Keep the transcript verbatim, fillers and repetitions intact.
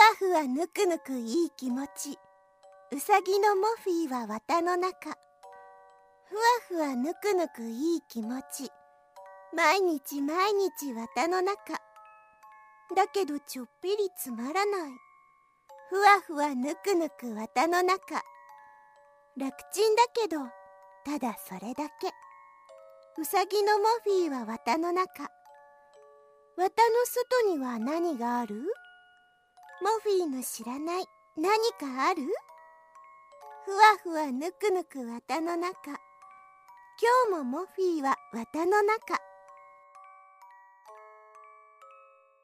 ふわぬくぬくいい気持ち。うさぎのモフィーは綿の中。ふわふわぬくぬくいい気持ち。毎日毎日綿の中。だけどちょっぴりつまらない。ふわふわぬくぬく綿の中。楽ちんだけど、ただそれだけ。うさぎのモフィーは綿の中。綿の外には何がある？モフィーの知らない何かある？ふわふわぬくぬく綿の中。今日もモフィーは綿の中。